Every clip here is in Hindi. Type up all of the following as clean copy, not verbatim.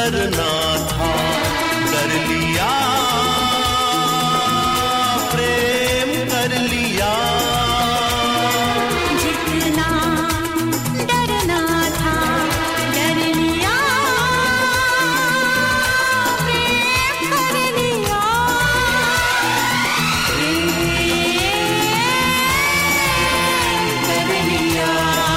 डरना था, कर लिया प्रेम कर लिया। जितना डरना था डर लिया, प्रेम कर लिया। प्रेम कर लिया।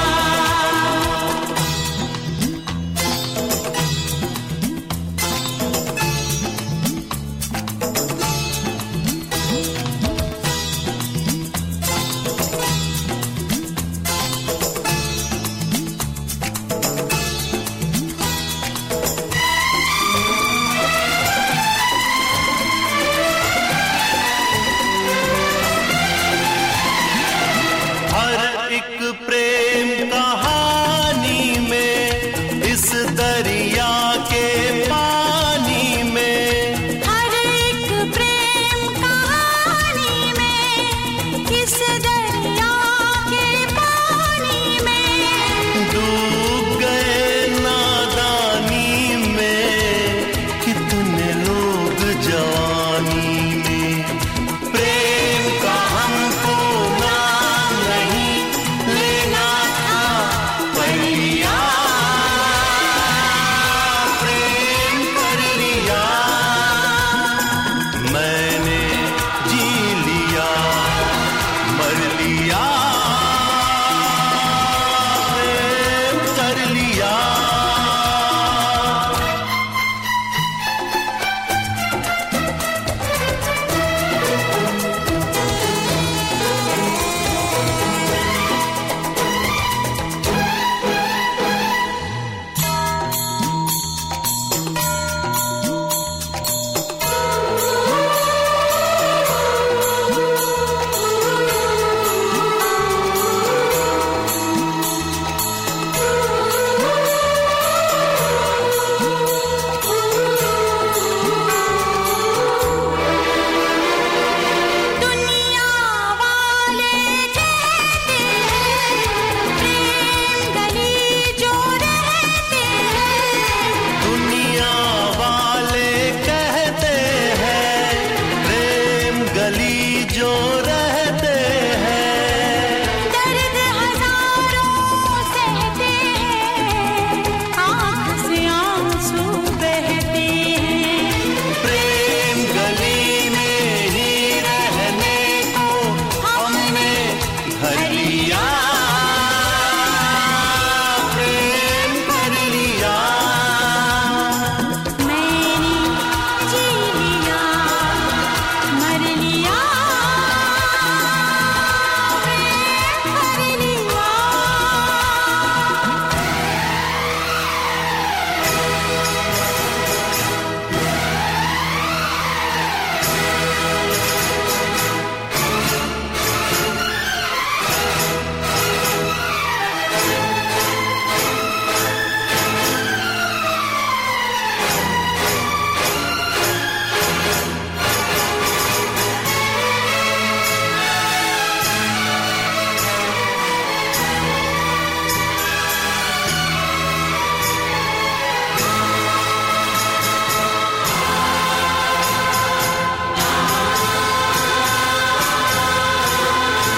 एक प्रेम कहानी में, इस दरिया के पानी में, हर एक प्रेम कहानी में, इस दरिया के पानी में, डूब गए नादानी में कितने लोग जवानी में। प्रेम का हमको नाम नहीं लेना था, कर लिया प्रेम कर लिया। मैंने जी लिया मर लिया, प्रेम कर लिया। दुनिया वाले कहते हैं प्रेम गली जो रहते हैं, दुनिया वाले कहते हैं प्रेम गली जो रहते हैं। दर्द हजारों सहते हैं, आँख से आंसू बहते हैं। प्रेम गली में ही रहने को हमने घर लिया, प्रेम कर लिया। मैंने जी लिया मर लिया, प्रेम कर लिया।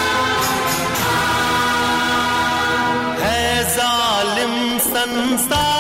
है जालिम संसार